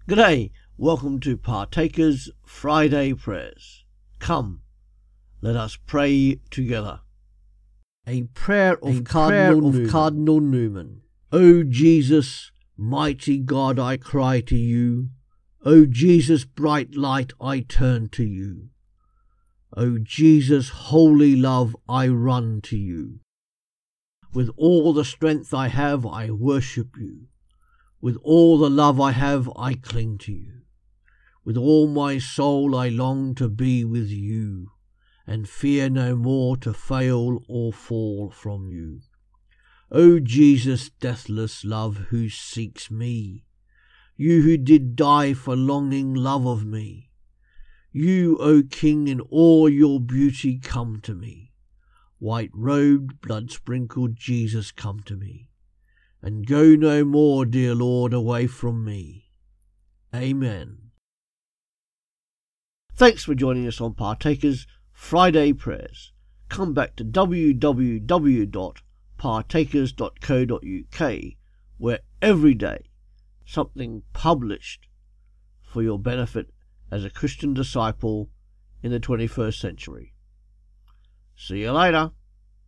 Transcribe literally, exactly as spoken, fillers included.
G'day, welcome to Partakers Friday Prayers. Come, let us pray together. A prayer of, a Cardinal, prayer of Newman. Cardinal Newman. O Jesus, mighty God, I cry to you. O Jesus, bright light, I turn to you. O Jesus, holy love, I run to you. With all the strength I have, I worship you. With all the love I have, I cling to you. With all my soul I long to be with you, and fear no more to fail or fall from you. O Jesus, deathless love, who seeks me, you who did die for longing love of me. You, O King, in all your beauty come to me. White-robed, blood-sprinkled Jesus, come to me. And go no more, dear Lord, away from me. Amen. Thanks for joining us on Partakers Friday Prayers. Come back to w w w dot partakers dot co dot u k, where every day something published for your benefit as a Christian disciple in the twenty-first century. See you later.